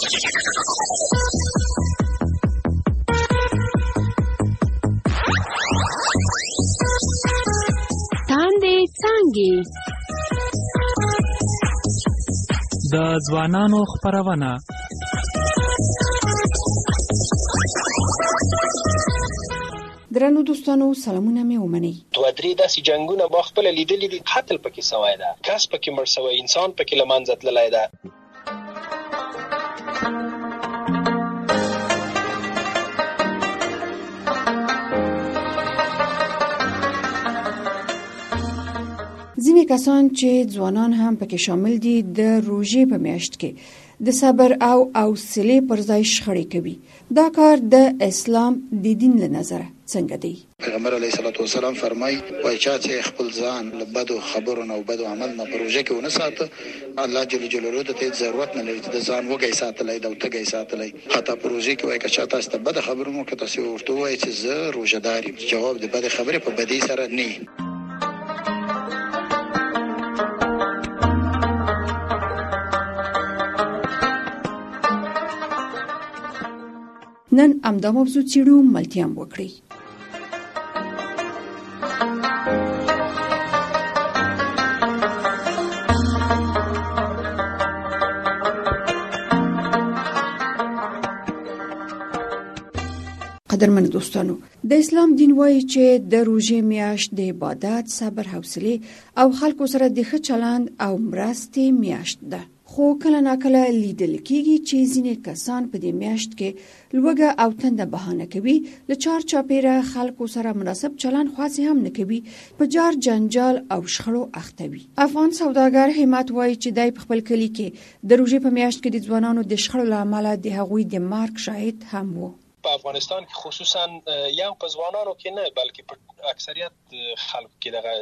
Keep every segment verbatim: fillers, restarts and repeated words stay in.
تاندې څانګې د ځوانانو خپرونه. درنو دوستانو سلامونه مې ومنئ. دوه درې داسې جنګونه ما خپله لیدلي دي. قتل پکې سوی ده، کس پکې مړ سوی، انسان پکې له منځه تللی ده. ځینې کسان چې ځوانان هم پکې شامل دي د روژې په میاشت کې د صبر او حوصلې پر ځای شخړې کوي. دا کار د اسلام د دین له نظره څنګه دی؟ پیغمبر علیه الصلاۃ والسلام فرمایي وای چې خپل ځان له بدو خبرو نه او بدو عمل نه په روژه کې ونه ساته، الله جل جلاله ته ضرورت نه لري چې د ځان وګي ساتلای د وتګي ساتلای. حتی په روژه کې وای که چا تاسو ته بد خبرو مو که تاسو ورته وای چې زه روژه‌دار یم، جواب د بد خبرې په بدی سره نه. نن امدا موضوع چیرو ملتیام وکړي. قدرمن دوستانو، د اسلام دین وایي چې د روژې میاشت د عبادت، صبر، حوصله او خلکو سره د ښه چلند او مرستې میاشت ده. خو کله ناکله لیدل کېږي چې ځینې کسان په دې میاشت کې لوږه او تنده بهانه کوي، له چار چاپیره خلکو سره مناسب چلند خاصې هم نه کوي، په جار جنجال او شخړو اخته وي. افغان سوداګر همت وایي چې دای په خپل کلي کې د روژې په میاشت کې د ځوانانو د شخړو له امله د هغوی د مرګ شاهد هم وو. په افغانستان کې خصوصا یو په ځوانانو کې نه بلکې په اکثریت خلکو کې دغه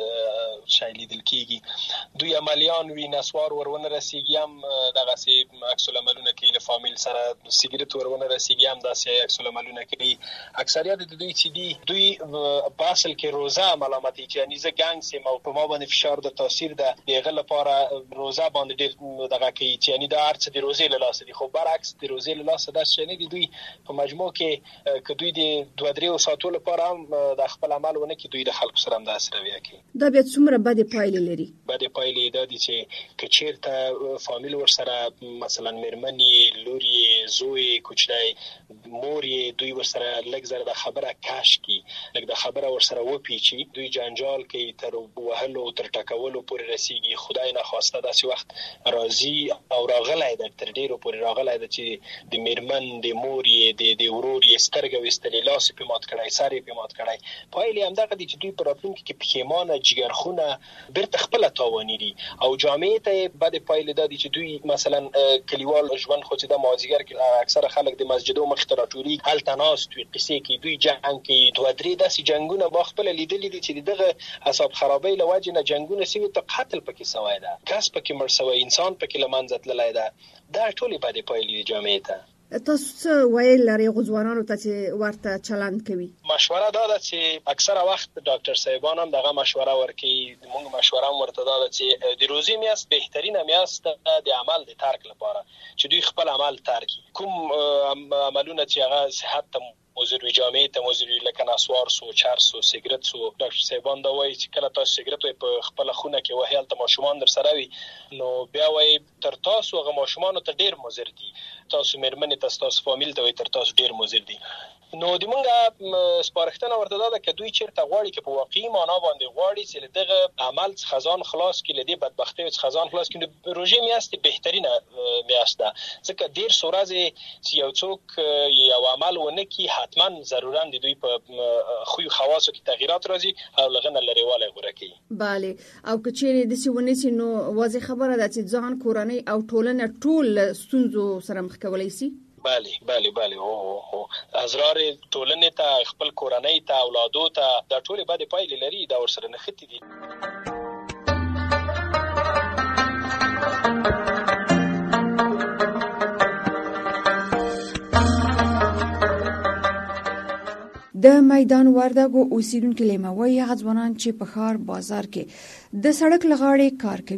شی لیدل کېږي. دوی عملیان وي، نسوار ورونه رسیږي، هم دغسې عکس العملونه کوي، له فامیل سره سیګرټ ورونه رسیږي، هم داسې عکس العملونه کوي. اکثریت د دوی چې دي دوی په اصل کې روزه ملامتي چې یعنې زه ګنګ سیم او په ما باندې فشار د تاثیر ده د هغه لپاره روزه باندې ډېر دغه کوي چې یعنې دا هر څه د روزې له لاسه دي. خو برعکس د روزې له لاسه داسې شی نه دي. دوی په مجموع کې که دوی د دوه درې ساعتو لپاره هم د خپل عمل ونه کړي، دوی د خلکو سره هم داسې رویه کوي. دا بیا څومره بدې پایلې لري؟ بدې پایلې دا دي چې که چېرته فامیل ورسره مثلا مېرمنې، لور یې، زوی، کوچنی، مور یې، دوی ورسره لږ زره د خبره کش کړي، لږ د خبره ورسره وپیچي، دوی جنجال کوي، تر وهلو تر ټکولو پورې رسیږي. خدای ناخواسته داسې وخت راځي او راغلی ده، تر ډېرو پورې راغلی ده چې د مېرمن، د مور یې، د ورور یې سترګه ویستلې، لاس یې پې مات کړی، سر یې پې مات کړی. پایلې همدغه دي چې دوی په راتلونکي کې پښیمانه، جګرخونه، بیرته خپله تاواني دي. او جامعې ته یې بدې پایلې دا دي چې دوی مثلا کلیوال ژوند خو چې د مازدیګر کې اکثره خلک د مسجدو مخې ته راټولېږي، هلته ناست وي، قصې کوي، دوی جنګ کوي. دوه درې داسې جنګونه ما خپله لیدلي دي چې د دغه اعصاب خرابۍ له وجې نه جنګونه سوي، ته قتل پکې سوی ده، کس پکې مړ سوی، انسان پکې له منځه تللی ده. دا ټولې بدې پایلې دي جامعې ته. تاسو څه ویل لرئ ځوانانو ته چې ورته چلند کوي؟ مشوره دا ده چې اکثره وخت ډاکټر صاحبان هم دغه مشوره ورکوي. موږ مشوره هم ورته دا ده چې د روزې میاشت بهترینه میاشت د عمل د ترک لپاره چې دوی خپل عمل ترک کړي. کوم عملونه چې هغه صحت ته مضر وي، جامعې ته مضر وي، لکه نسوار سو، چرس سو، سیګرټ سو. ډاکټر صاحبان دا وایي چې کله تاسو سیګرټ وایي په خپله خونه کې وهي، هلته ماشومان در سره وي، نو بیا وایي تر تاسو هغه ماشومانو ته ډېر مضر دي، تاسو مېرمنې ته، تاسو فامیل ته وایي تر تاسو ډېر مضر دي. نو د مونږ سپارښتنه ورته دا ده که دوی چېرته غواړي که په واقعي معنا باندې غواړي چې له دغه عمل څخه ځان خلاص کړي، له دې بدبختیو څخه ځان خلاص کړي، نو روژې میاشت بهترینه میاشت ده. ځکه ډېر څو ورځې چې یو څوک یو عمل ونه کړي، حتما ضرورا د دوی په خویو خواصو کې تغییرات راځي او له هغه نه لرې والی غوره کوي. بله، او که چېرې داسې ونیسي نو واضح خبره ده چې ځان، کورنۍ او ټولنه ټول ستونزو سره مخ کولی شي. بله بله بله او او ازرار ټولنې ته، خپل کورنۍ ته، اولادو ته، دا ټولې بدې پایلې لري، دا ورسره نښتې دي. د میدان وردګو اوسیدونکي لیموي هغه ځوانان چې په ښار بازار کې د سړک لغاړې کار کوي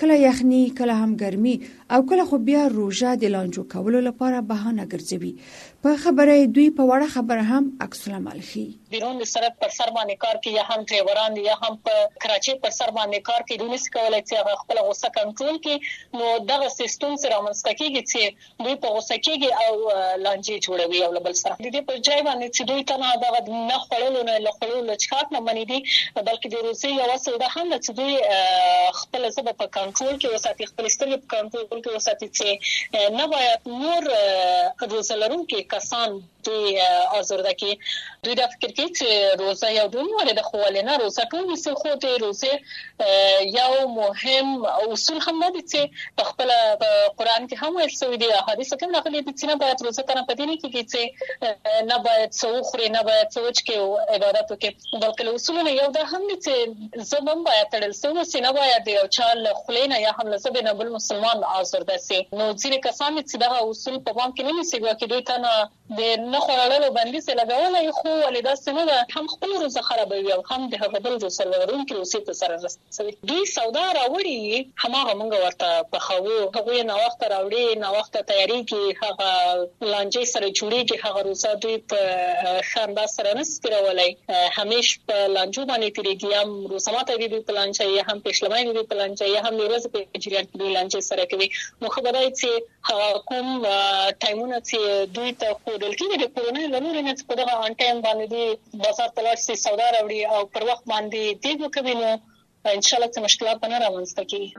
کله یخني کله هم ګرمي او کله خو بیا روژه د لانجو کولو لپاره بهانه ګرځوي. په خبره دوی په وړه خبره هم عکس العمل ښيي. بیرون د سرک پر سر باندې کار کوي یا هم ډرایوران یا هم په کراچۍ پر سر باندې کار کوي، دوی نشي کولای چې خپل غوسه کنټرول کړي. نو دغه سیستم سره رامنځته کیږي چې دوی په غوسه کېږي او لانجې جوړوي او بل سره د دې په ځای باندې چې دوی ته نه دغه نه خړلو نه لخړلو لچکات نه منې دي، بلکې د روسي یو اصل د هم چې دوی خپل ځبه په کنټرول کې وساتي، خپل سترګې په کنټرول کې وساتي چې نه باید نور روزلرونکي کسان دوی آزرده کی. دوی دا فکر کوي چې روزه یو ډول د خوالې نه روزه ټول څه خو د روزه یو مهم اصول هم نه دي چې په خپل قرآن کې هم ویل شوی دی، حدیث کې هم راغلي دي چې نه باید روزه کنه پدې نه کېږي چې نه باید څو خوري نه باید څو چې عبادت وکړي، بلکې اصول نه یو دا هم دي چې زبم باید تړل شوی سي، نه باید یو چال خلینا یا هم لزب نه بل مسلمان آزرده سي. نو ځینې کسان چې دا اصول په پام کې نه نیسي چې دوی ته نه د نه خورلو بندیز لګولای، خو ولدا سمه هم خپل روزه خرابوي او هم د هغه بل روزه ورونکي روسي ته سره رسوي. دوی سودا راوړي هماغه مونږ ورته په خو هغه نه وخت راوړي نه وخت تیاری کې هغه لانجې سره جوړيږي، هغه روزه دوی په خندا سره نسکرولای، همیش په لانجو باندې تیریږي، هم روزه ماته دي په لانجې یا هم پښلمای دي په لانجې یا هم روزه په جریان کې دوی لانجې سره کوي. نو خبره چې هغه کوم ټایمونه چې دوی ته خودل کېږي د کورونې لنورې نه په دغه ان ټایم باندې دی بازار ته لاړ شي سودا راوړي او پر وخت باندې دی وکوي، نو ان شاء الله چې مشکلات به نه رامنځته کېږي.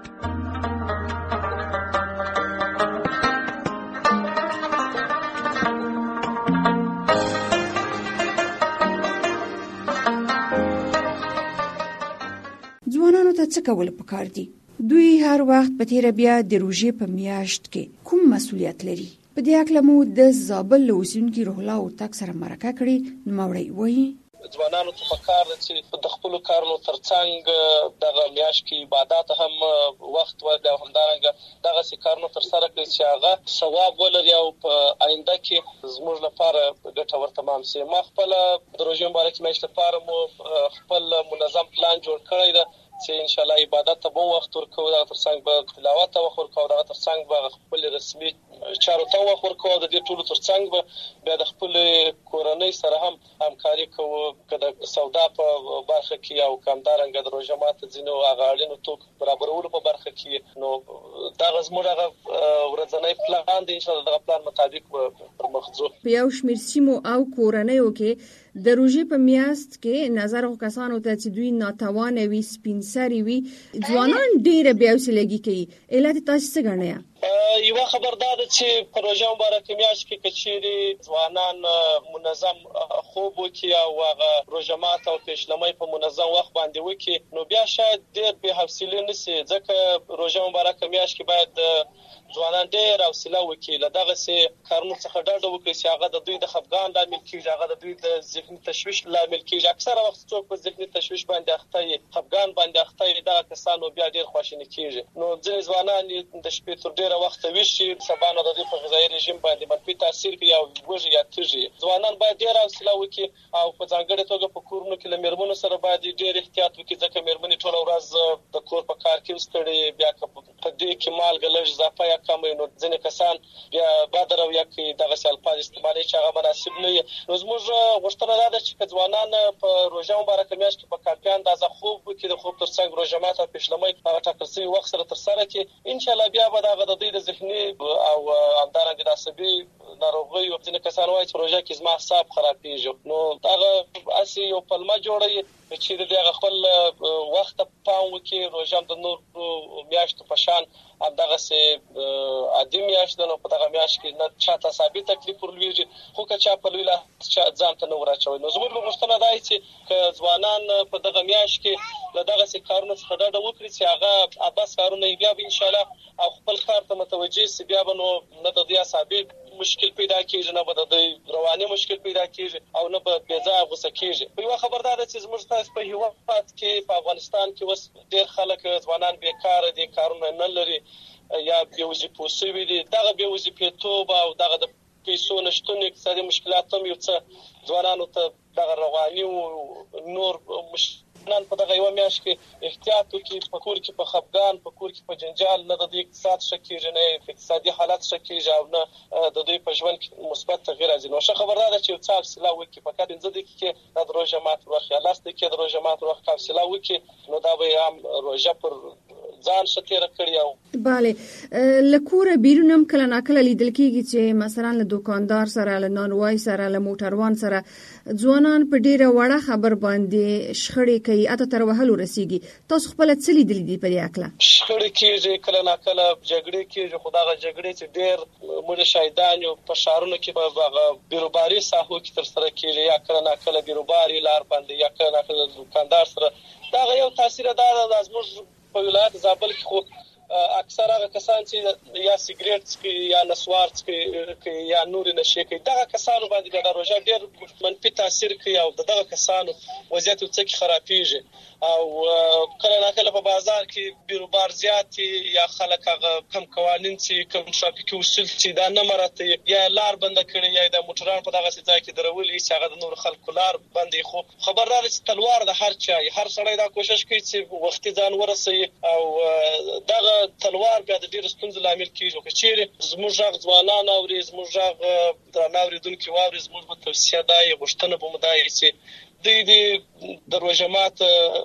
ځوانانو ته څه کول پکار دي؟ دوی هر وخت په تیر بیا د روژې په میاشت کې کوم مسؤلیت لري؟ په دې اړه مو د زابل اوسیدونکي روح الله او تک سره مرکه کړې، نوموړی وایي ځوانانو ته پکار دي چې د خپل کارونو ترڅنګ دغه میاشت کې عبادت هم وخت ورکړي او همدارنګه دغه سي کارونو تر سره کړي چې هغه ثواب ولري او په آینده کې زموږ لپاره ګټور تمام شي. ما خپل د روژې مبارکې میاشت لپاره مو خپل منظم پلان جوړ کړی دی چې ان شاء الله عبادت ته به وخت ورکوو، دغه ترڅنګ به تلاوت ته وخت ورکوو، دغه ترڅنګ به خپل رسمي چارو ته وخت ورکوو، د دې ټولو ترڅنګ به بیا د خپل کورنۍ سره هم همکاري کوو، که د سودا په برخه کې او همدارنګه د روژه ماته ځینو هغه اړینو توکو برابرولو په برخه کې. نو دغه زموږ هغه ورځنی پلان دی، ان شاء الله دغه پلان مطابق پر مخ ځو. په یو شمېر سیمو او کورنیو کې د روژې په میاشت کې نظر او کسانو ته چې دوی ناتوانه وي سپین سري وي ځوانان ډېر بیا وسلګي کوي، علت تاسو څه ګڼئ؟ یو خبر دا ده چې په روژه مبارکه میاشت کې کچېرې ځوانان منظم خوب وکړي او هغه روژه ماته او پېشلمۍ په منظم وخت باندې وکړي، نو بیا شاید ډېر بې حوصلې نه شي، ځکه روژه مبارکه میاشت کې باید ځوانان ډېر حوصله وکړي، له دغسې کارونو څخه ډډه وکړي چې هغه د دوی د خفګان لامل کېږي، هغه د دوی د ذهني تشویش لامل کېږي. اکثره وخت څوک په ذهني تشویش باندې اخته وي، خفګان باندې اخته وي، دغه کسان بیا ډېر خواشیني کېږي. نو ځینې ځوانان د شپې تر ډېره وخته ویښ شي، سبا نه د دوی په غذایي رژیم باندې منفي تاثیر کوي او وږي یا تږي. ځوانان باید ډېر حوصله وکړي او په ځانګړې توګه په کورونو کې له مېرمنو سره باید ډېر احتیاط وکړي، ځکه مېرمنې ټوله ورځ د کور په کار کې ستړي، بیا که په دې کې مالګه لږ اضافه یا کم وي، نو ځینې کسان بیا بد رویه کوي، دغسې الفاظ استعمالوي چې هغه مناسب نه وي. نو زموږ غوښتنه دا ده چې که ځوانان په روژه مبارکه میاشت کې په کافي اندازه خوب وکړي، د خوب ترڅنګ روژه ماته او پېشلمۍ هغه ټاکل شوي وخت سره ترسره کړي، انشاءالله بیا به دغه د دوی د ذهني او همدارنګه د عصبي ناروغیو ځینې کسان وایي چې روژه کې زما اعصاب خرابېږي، نو هغه هسې یو پلمه جوړوي چې د هغه خپل وخت ته پام وکړي. روژه هم د نورو میاشتو په شان همدغسې عادي میاشت ده، نو په دغه میاشت کې نه چاته اعصابي تکلیف ورلوېږي، خو که چا په لوی لاس ځان ته نه ور اچوي. نو زموږ غوښتنه دا چې که ځوانان په دغه میاشت کې له دغسې کارونو څخه ډډه وکړي چې هغه عبث کارونه یې بیا به انشاءالله او خپل کار ته متوجه شي، بیا به نو نه د دوی اعصابي مشکل پیدا کېږي، نه به د دوی رواني مشکل پیدا کېږي او نه به بې ځایه غوسه کېږي. په یوه خبر دا ده چې زموږ تاسو په هېواد کې په افغانستان کې اوس ډېر خلک ځوانان بېکاره دي، کارونه نه لري یا بې وظیفو شوي دي. دغه بې وظیفېتوب او دغه د پیسو نشتون اقتصادي مشکلات هم یو څه ځوانانو ته دغه رواني او نور نن په دغه یو میاشت کې احتیاط وکړي، په کور کې په خفګان، په کور کې په جنجال، نه د اقتصاد ښه کېږي، نه اقتصادي حالت ښه کېږي او نه د دوی په ژوند کې مثبت تغییر راځي. نو ښه خبره ده چې یو څه حوصله وکړي، فقط پنځه دقیقې د روژه مات وخت یا لس دقیقې د روژه مات وخت حوصله وکړي، نو دا به هم روژه پر ځان ښه تېره کړي. او بله له کوره بیرون هم کله ناکله لیدل کېږي چې مثلا له دوکاندار سره، له نانوای سره، له موټروان سره ځوانان په ډیره وړه خبر باندې شخړې کوي، اته تر وهلو رسیږي. تاسو خپل څه لیدلي دي په دې اړه؟ شخړې کېږي، کله ناکله جګړې کېږي، خو دغه جګړې چې ډېر موږ شاهدان یو په ښارونو کې په هغه بیروباري ساحو کې ترسره کېږي، یا کله ناکله بیروباري لار باندې، یا کله ناکله دوکاندار سره. دغه یو تاثیر دا ده زموږ په ولایت زابل کې خو اکثر هغه کسان چې یا سیګریټ څکي یا نسوار څکي یا نور نشي کوي، دغه کسانو باندې د روژه ډېر منفي تاثیر کوي او دغه کسانو وضعیت څه خرابېږي. او کله ناکله په بازار کې بیروبار زیات یا خلک هغه کم قوانین چې کم ټرافیکي اصول چې دا نه مراته یا لار بند کړي یا د موټران په دغه ځای کې درولي چې هغه د نور خلکو لار بندي. خو خبردار چې تلوار د هر چا هر سړی دا کوشش کوي چې وختي ځان ورسوي او دغه تلوار بیا د ډېر ستونزو لامل کېږي. که چیرې زموږ غږ ځوانان اوري، زموږ غږ درانه اورېدونکي واوري، زموږ په توصیه دا یې غوښتنه به مو دا یې چې دوی د روژه مات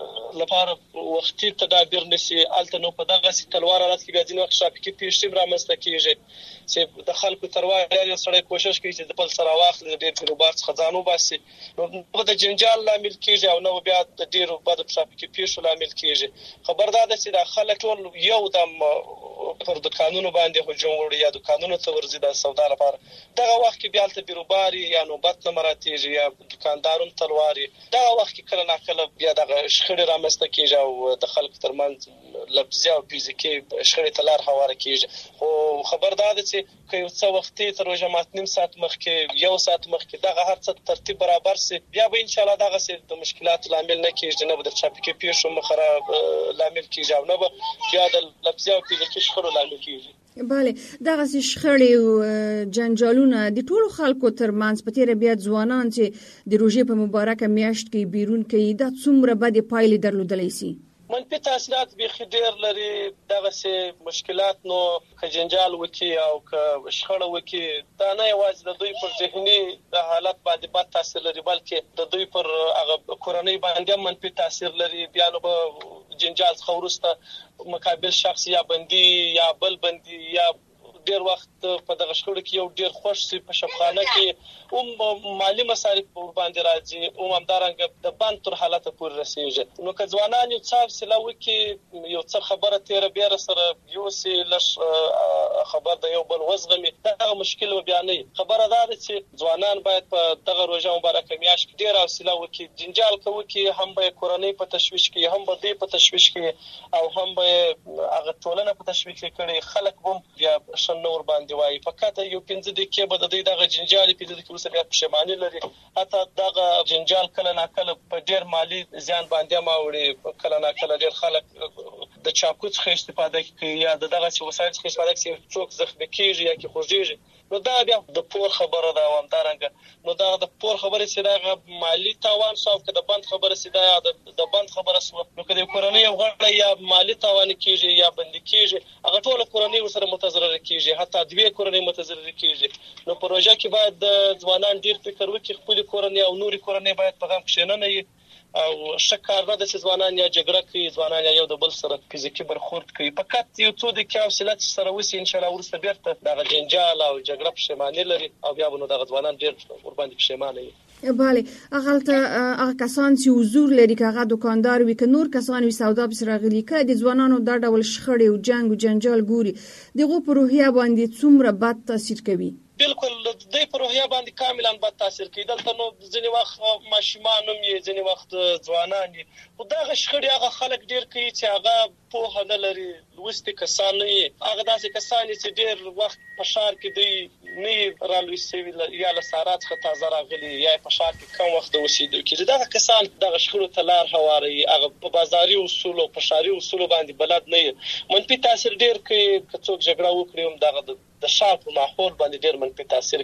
لپاره وختي تدابیر نیسي. هلته نو په دغسې تلوار حالت کې بیا ځینې وخت ټرافیکي پیښې هم رامنځته کېږي چې د خلکو تروار یو سړی کوشش کوي چې د بل سره واخلي، د ډېر بیروبار څخه ځان وباسي، نو د جنجال لامل کېږي او نه بیا د ډېرو بدو ټرافیکي پیښو لامل کېږي. خبردار ده چې دا خلک ټول یو دم پر دوکانونو باندې هجوم وړي یا دوکانونو ته ورځي د سودا لپاره. دغه وخت کې بیا هلته بیروباري یا نوبت نه مراعاتېږي یا دوکاندارون تلواري. دغه وخت کې کله ناکله بیا دغه شخړې رامنځته کېږي او د خلکو ترمنځ لفظي او فزیکي شخړې ته لار هواره کېږي. خو خبردار ده چې که یو څه وختي تر روژه مات نیم ساعت مخکې، یو ساعت مخکې دغه هر څه ترتیب برابر سي، بیا به انشاءالله دغسې د مشکلاتو لامل نه کېږي، نه به د ټرافیکي پیښو مخه لامل کېږي او نه به بیا د لفظي او فزیکي شخړو لامل کېږي. بله دغسې شخړې او جنجالونه د ټولو خلکو ترمنځ په تېره بیا ځوانان چې د روژې په مبارکه میاشت کې بیرون کوي، دا څومره بدې پایلې درلودلی سي؟ منفي تاثیرات بیخي ډېر لري. دغسې مشکلات نو که جنجال وکړي او که شخړه وکړي، دا نه یوازې د دوی پر ذهني حالت باندې بد تاثیر لري، بلکې د دوی پر هغه کورنۍ باندې هم منفي تاثیر لري. بیا نو به جنجال څخه وروسته مقابل شخص یا بندي یا بل بندي یا ډېر وخت په دغه شخړو کې یو ډېر خوښ سي، په شبخانه کې هم مالي مصارف باندې راځي، هم همدارنګه د بند تر حالته پورې رسېږي. نو که ځوانان یو څه حوصله وکړي، یو څه خبره تېره بیره سره یوسي، لږ خبر د یو بل وزغمي، دغه مشکل به بیا نه وي. خبره دا ده چې ځوانان باید په دغه روژه مبارکه میاشت کې ډېره حوصله وکړي، جنجال که وکړي هم به یې کورنۍ په تشویش کړي، هم به دوی په تشویش کړي او هم به یې هغه ټولنه په تشویش کړي. خلک به هم بیا نور باندې وایي فقط یو پنځه دقیقې به د دوی دغه جنجال پنځه دقیقې وروسته بیا پښیماني لري. حتی دغه جنجال کله ناکله په ډېر مالي زیان باندې هم اوړي، کله ناکله ډېر خلک د چاقو څخه استفاده کوي یا د دغسې وسایل څخه استفاده کوي چې څوک زخمي کېږي یا کې خوږېږي. نو دا بیا د پور خبره ده او همدارنګه نو دا د پور خبره چې دغه مالي تاوان شو او که د بند خبره چې دا د بند خبره شوه، نو که د کورنۍ یو غړی یا مالي تاوان کېږي یا بندي کېږي، هغه ټوله کورنۍ ورسره متضرره کېږي، حتی دوې کورنۍ متضرره کېږي. نو په روژه کې باید د ځوانان ډېر فکر وکړي، خپلې کورنۍ او نورې کورنۍ باید په غم کښې نه نه وي او ښه کار نه ده چې ځوانان یا جګړه کوي، ځوانان یا یو د بل سره فزیکي برخورد کوي. فقط یو څو دقیقې حوصله چې سره وسي، انشاءالله وروسته بېرته دغه جنجال او جګړه پښیماني لري او بیا به نو دغه ځوانان ډېر ورباندې پښیمانه وي. بله هغلته هغه کسان چې حضور لري، که هغه دوکاندار وي، که نور کسان وي سودا پسې راغلي، که د ځوانانو دا ډول شخړې او جنګ او جنجال ګوري، د هغو په روحیه باندې څومره بد تاثیر کوي؟ بالکل دوی په روحیه باندې کاملا بد تاثیر کوي. دلته نو ځینې وخت ماشومان هم یې، ځینې وخت ځوانان یې، خو دغه شخړې هغه خلک ډېر کوي چې هغه پوهه نه لري، لوستي کسان نه یي، هغه داسې کسان چې ډېر وخت په ښار کې دوی نه یې رالوی سوي یا له سارا څخه تازه راغلي یا په ښار کې کم وخت د اوسېدو کېږي. دغه کسان دغه شخړو ته لار هواروي، هغه په بازاري اصولو په ښاري اصولو باندې بلد نه یي. منفي تاثیر ډېر کوي. که څوک جګړه وکړي هم دغه د ښار په ماحول باندې ډېر منفي تاثیر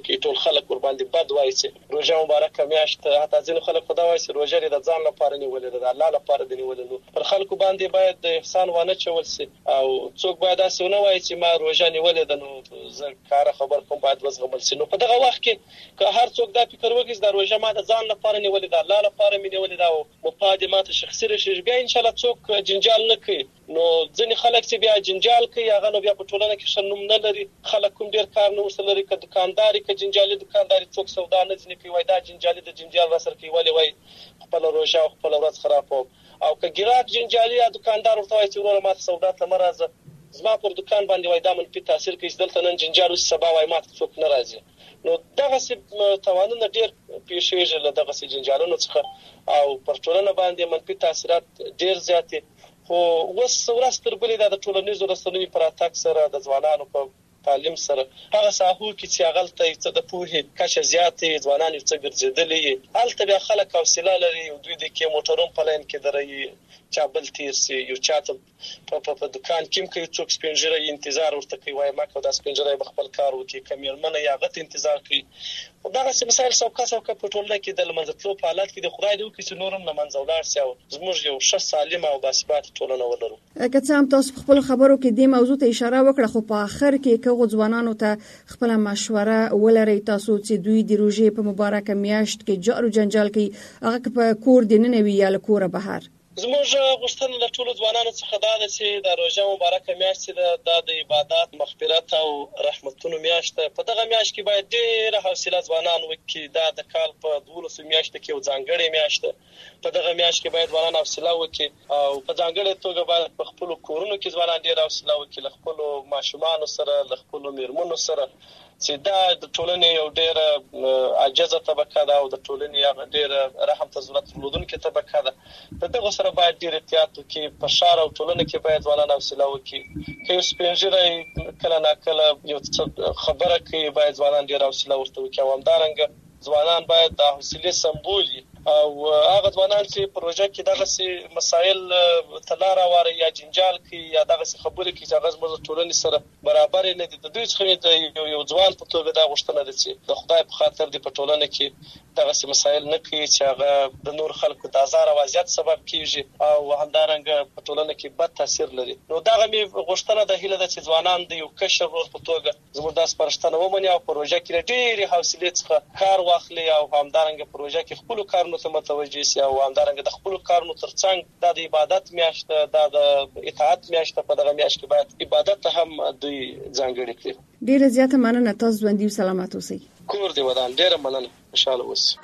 کې ټول خلک ور باندې بد وایي چې روژه مبارکه میاشت، حتی ځینې خلک خو دا وایي چې روژه د ځان لپاره نیولې ده، د الله لپاره دی نیولې. نو پر خلکو باندې باید د احسان وانه چول شي او څوک باید داسې ونه وایي چې ما روژه نیولې ده نو زه کار خبر کوم باید وزغمل شي. نو په دغه وخت کې که هر څوک دا فکر وکړي چې دا روژه ما د ځان لپاره نیولې ده، الله لپاره مې نیولې ده او مفاد ما ته شخصي راشي، بیا ان شاء الله څوک جنجال نه کوي. نو ځینې خلک چې بیا جنجال کوي هغه نو بیا په ټولنه کې ښه نوم نه لري. خلک کوم ډېر کار نه ورسره لري، که دکانداري که جنجالي دکانداري، څوک سودا نه ځینې کوي وایي دا جنجالي د جنجال را سره کوي، ولې وایي خپله روژه او خپله ورځ خرابوم. او که ګراک جنجالي یا دکاندار ورته وایي چې وروره ما ته سودا ته مه راځه، زما پر دکان باندې وایي دا منفي تاثیر کوي چې دلته نن جنجال وشي سبا وایي ما ته څوک نه راځي. نو دغسې تاوانونه ډېر پیښېږي له دغسې جنجالونو څخه او پر ټولنه باندې منفي تاثیرات ډېر زیات دي. خو اوس ورځ تر بلې دا د ټولنیزو رسنیو په راتګ سره د ځوانانو په تعلیم سره هغه ساحو کې چې هغلته څه د پوهې کچه زیاتې، ځوانان یو څه ګرځېدلي، هلته بیا خلک حوصله لري، دوی د کې موټرون په لاین کې دروي، چا بل تیر سي، یو چا ته په دکان کې هم که یو څوک سپین ږیری انتظار ورته کوي وایي ما که دا سپین ږیری به خپل کار وکړي، که مېرمنه یې هغه ته انتظار کوي. خو دغسې مسایل سوکه سوکه په ټولنه کې د له منځه تلو په حالت کې د خدای دې وکړي چې نور هم له منځه ولاړ سي او زموږ یو ښه سالمه او باثباته ټولنه ولرو. که څه هم تاسو په خپلو خبرو کې دې موضوع ته اشاره وکړه، خو په آخر کې که هغو ځوانانو ته خپله مشوره ولرئ تاسو چې دوی د روژې په مبارکه میاشت کې جار و جنجال کوي، هغه که په کور دننه وي یا له کوره بهر؟ زموږ غوښتنه له ټولو ځوانانو څخه دا ده چې د روژه مبارکه میاشت ده دا د عبادت، مغفرت او رحمتونو میاشت ده. په دغه میاشت کې باید ډېره حوصله ځوانان وکړي. دا د کال په دولسو میاشتو کې یو ځانګړې میاشت ده. په دغه میاشت کې باید ځوانان حوصله وکړي او په ځانګړې توګه باید په خپلو کورونو کې ځوانان ډېره حوصله وکړي، له خپلو ماشومانو سره، له خپلو مېرمنو سره، چې دا د ټولنې یو ډېره عاجزه طبقه ده او د ټولنې هغه ډېره رحم ته ضرورت درلودونکې طبقه ده. د دغو سره باید ډېر احتیاط وکړي. په ښار او ټولنه کې باید ځوانان حوصله وکړي. که یو سپین ږیری کله ناکله یو څه خبره کوي باید ځوانان ډېره حوصله ورته وکړي او همدارنګه ځوانان باید د حوصلې سمبول وي او هغه ځوانان چې په روژه کې دغسې مسایل ته لاره هواروي یا جنجال کوي یا دغسې خبرې کوي چې هغه زموږ د ټولنې سره برابر نه دي، د دوی څخه مې د یو ځوان په توګه دا غوښتنه ده چې د خدای په خاطر دې په ټولنه کې دغسې مسایل نه کوي چې هغه د نور خلکو د ازار او اذیت سبب کېږي او همدارنګه په ټولنه کې بد تاثیر لري. نو دغه مې غوښتنه ده، هیله ده چې ځوانان د یو کشر ورور په توګه زموږ دا سپارښتنه ومني او په روژه کې له ډېرې حوصلې څخه کار واخلي او همدارنګه په روژه کې خپلو کارونو ته متوجه سي او همدارنګه د خپلو کارونو ترڅنګ دا د عبادت میاشت ده، دا د اطاعت میاشت ده، په دغه میاشت کې باید عبادت ته هم دوی ځانګړې کړي. ډېره زیاته مننه، تاسو ژوندي او سلامت اوسئ. کور دې ودان. ډېره مننه، خوشحاله اوسئ.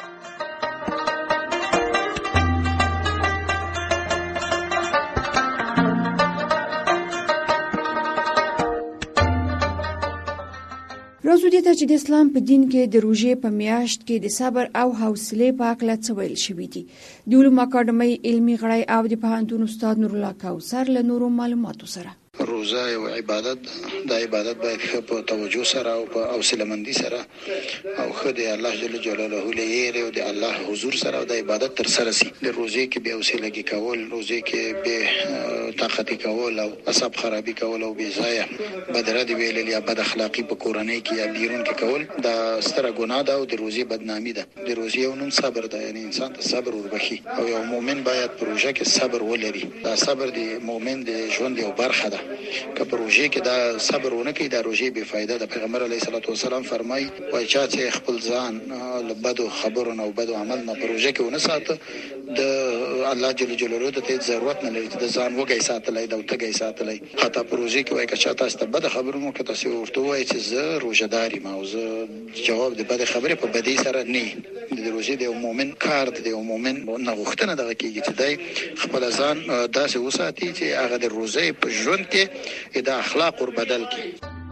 راځو دې ته چې د اسلام په دین کې د روژې په میاشت کې د صبر او حوصلې په اړه څه ویل شوي دي. د علومو اکاډمۍ علمي غړی او د پوهنتون استاد نورالله کوثر له نورو معلوماتو سره. روزه یو عبادت د عبادت باید په توجه سره او په حوصله مندي سره او خدای الله جل جلاله له یې او د الله حضور سره د عبادت تر سره سي. د روزه کې به حوصله کې کول، روزه کې به طاقت کول او اصحاب خرابي کول او بے ځای بدرد ویل یا بد اخلاقی په کورنۍ کې یا بیرون کې کول دا ستره ګناه ده او د روزه بدنامي ده. د روزه یو نوم صبر ده، یعنی انسان ته صبر وربخي او یو مؤمن باید په روزه کې صبر ولري. دا صبر د مؤمن د ژوند یو برخه ده. که پروژه کې دا صبر ونه کوي دا روزه بے فایده ده. پیغمبر علیه الصلاه والسلام فرمایي وای چا چې خپل ځان له بدو خبرونو او بدو عمل نه پروژه کې ونه ساته د الله جل جلاله ته ضرورت نه لري د ځان وګي ساتلای دا وتګي ساتلای. حتی پروژه کې وای که چا تاسو ته بد خبرونو کې تاسو ورته وای چې زه روزداري ما او زه جواب د بد خبره په بدی سره نه د روزه د مؤمن کار د مؤمن نه غوښتنه دغه کېږي چې دای خپل ځان داسې وساتي چې هغه د روزه په ژوند کې د اخلاق ور بدل کړي.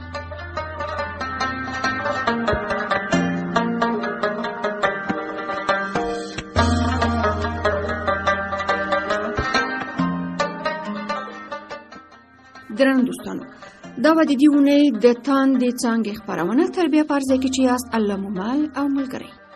درنو دوستانو، دا و د دې ونې د تاندې څانګې خپرونه تر بیا فرض کې چې یاست الله مو مل او ملګری.